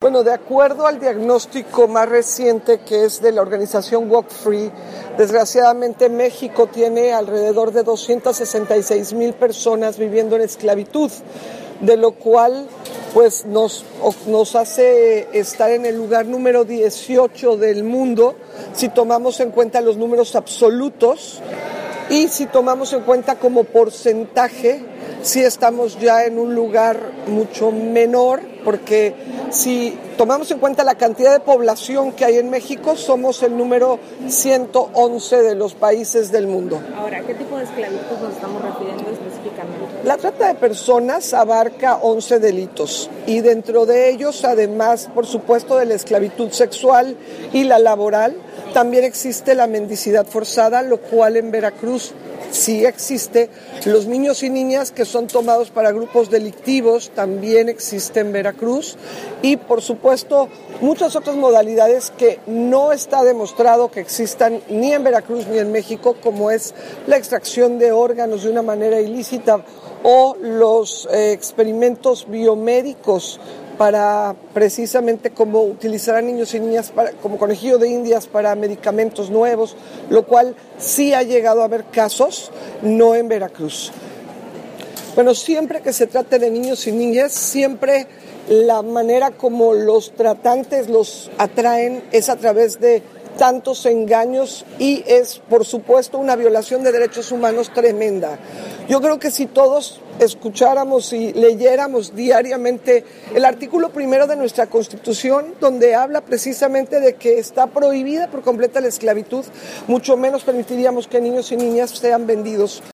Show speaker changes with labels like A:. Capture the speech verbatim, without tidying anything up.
A: Bueno, de acuerdo al diagnóstico más reciente, que es de la organización Walk Free, desgraciadamente México tiene alrededor de doscientas sesenta y seis mil personas viviendo en esclavitud, de lo cual pues nos, nos hace estar en el lugar número dieciocho del mundo si tomamos en cuenta los números absolutos, y si tomamos en cuenta como porcentaje, sí estamos ya en un lugar mucho menor, porque si tomamos en cuenta la cantidad de población que hay en México, somos el número ciento once de los países del mundo.
B: Ahora, ¿qué tipo de esclavitud nos estamos refiriendo específicamente?
A: La trata de personas abarca once delitos, y dentro de ellos, además, por supuesto, de la esclavitud sexual y la laboral, también existe la mendicidad forzada, lo cual en Veracruz sí existe. Los niños y niñas que son tomados para grupos delictivos también existen en Veracruz, y por supuesto muchas otras modalidades que no está demostrado que existan ni en Veracruz ni en México, como es la extracción de órganos de una manera ilícita o los eh, experimentos biomédicos para precisamente como utilizar a niños y niñas para, como conejillo de indias para medicamentos nuevos, lo cual sí ha llegado a haber casos, no en Veracruz. Bueno, siempre que se trate de niños y niñas, siempre la manera como los tratantes los atraen es a través de tantos engaños, y es, por supuesto, una violación de derechos humanos tremenda. Yo creo que si todos escucháramos y leyéramos diariamente el artículo primero de nuestra Constitución, donde habla precisamente de que está prohibida por completa la esclavitud, mucho menos permitiríamos que niños y niñas sean vendidos.